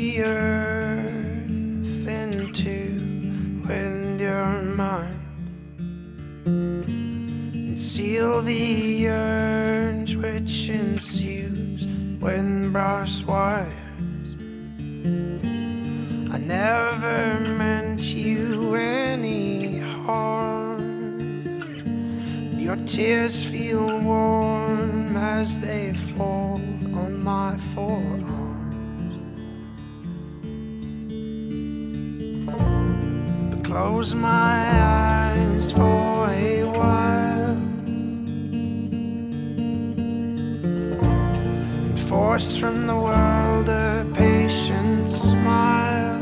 the earth into with your mind and seal the urge which ensues with brass wires. I never meant you any harm. Your tears feel warm as they fall on my forearms. But close my eyes for a while and force from the world a patient smile.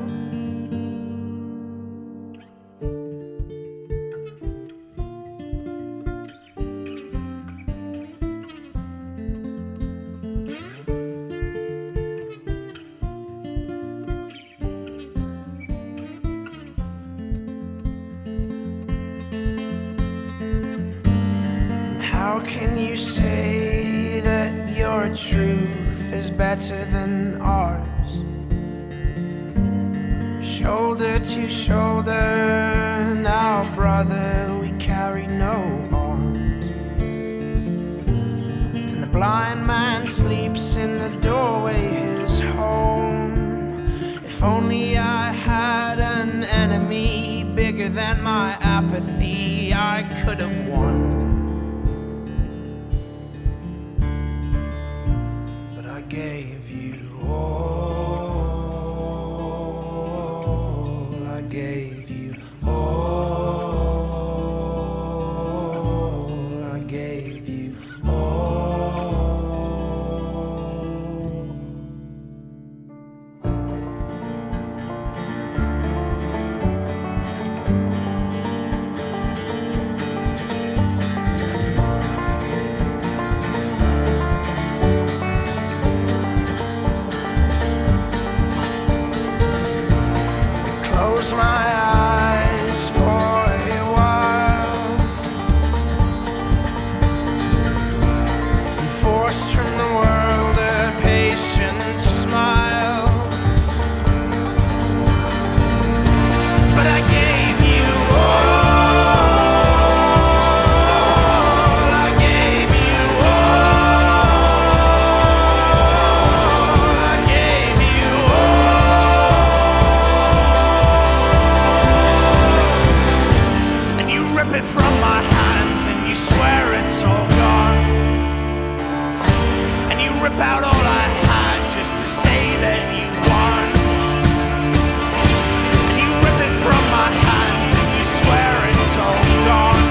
How can you say that your truth is better than ours? Shoulder to shoulder, now brother, we carry no arms. And the blind man sleeps in the doorway, his home. If only I had an enemy bigger than my apathy, I could have won. I gave you all, I gave you all, I gave you all. Close my eyes for a while and force from the world a patient smile. But I gave you all, I gave you all, I gave you all. Rip it from my hands and you swear it's all gone. And you rip out all I had just to say that you won. And you rip it from my hands and you swear it's all gone.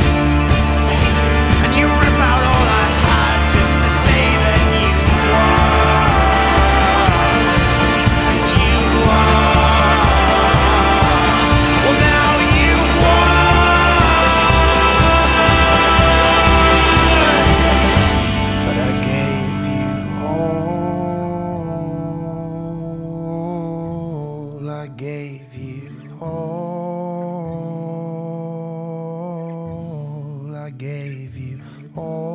And you rip out all I had just to say that you won. You won. Well, now you won. I gave you all, I gave you all.